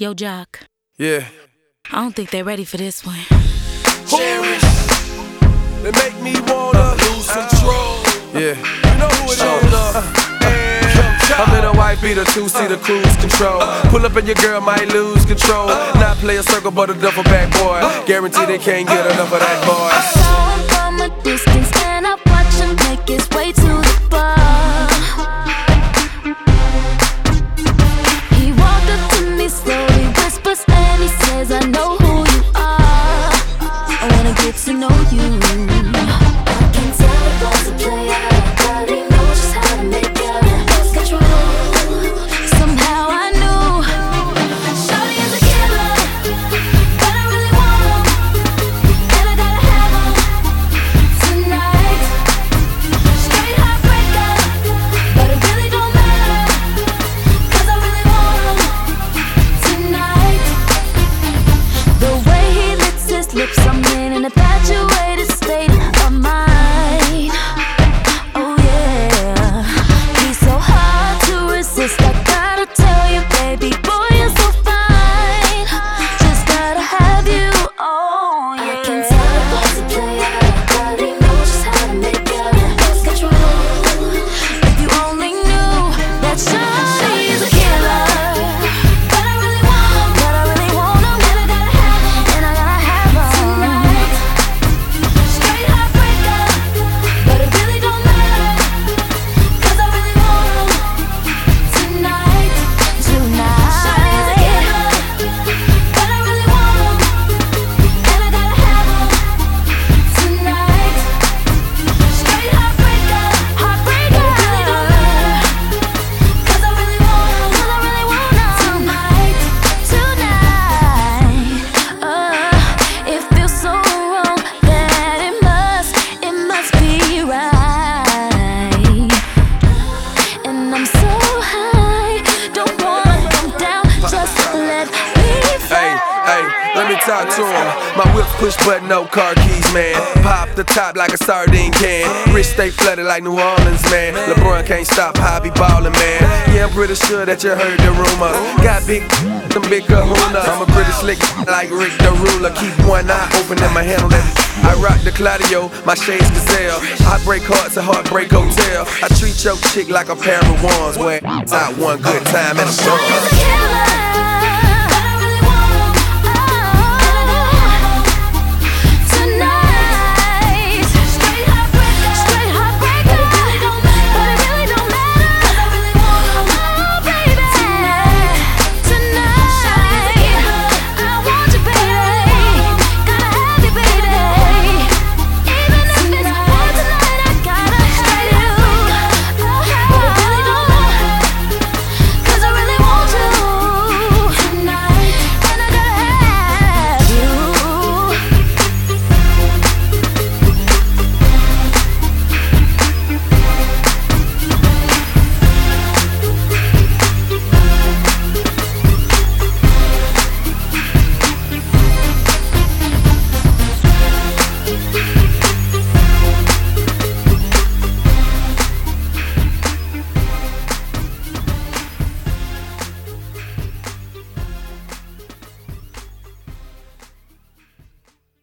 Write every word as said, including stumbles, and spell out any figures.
Yo, Jock. Yeah. I don't think they're ready for this one. Cherish. They make me wanna lose control. Yeah. You know who it is. Uh, I'm in a white beater, two-seater cruise control. Pull up and your girl might lose control. Not play a circle, but a duffel bag boy. Guarantee they can't get enough of that boy. I saw him from a distance and I watched him make his way to the bar. He walked up to me slowly, whispers and he says, I know who you are. I wanna get to know you. I can tell it was a player, but he knows just how to make it. Lose control. Somehow I knew Shawty is a killer, but I really want him, and I gotta have him tonight. Straight heartbreaker, but it really don't matter, 'cause I really want him tonight. The way he licks his lips, I'm in an infatuated state of mind. Oh yeah, he's so hard to resist. I gotta tell you, baby boy, you're so fine. Just gotta have you. Oh yeah. I can tell it was a player, but he knows just how to make it. Lose control. If you only knew that Shawty is a killer, but I really want him, but I really want him, and I gotta have him, and I gotta have him tonight. Straight heartbreaker, but it really don't matter, 'cause I really want him tonight, tonight. Shawty is a killer, but I really want him, and I gotta have him tonight. Straight heartbreaker, heartbreaker, but it really don't matter, 'cause I really want him, 'cause I really want him tonight, tonight. Uh, it feels so wrong that it must, it must be right. And I'm so high, don't wanna come down, just let me Hey, hey, let me talk to him. My whip's push button, no car keys, man. Pop the top like a sardine can. Wrist stay flooded like New Orleans, man. LeBron can't stop how I be ballin', man. Yeah, I'm pretty sure that you heard the rumor. Got big, some big kahuna. I'm a pretty slick like Rick the Ruler. Keep one eye open and my handle that. I rock the Claudio, my shades Gazelle. I break hearts at Heartbreak Hotel. I treat your chick like a pair of wands. Where it's out one good time at a Shawty is a store. killer,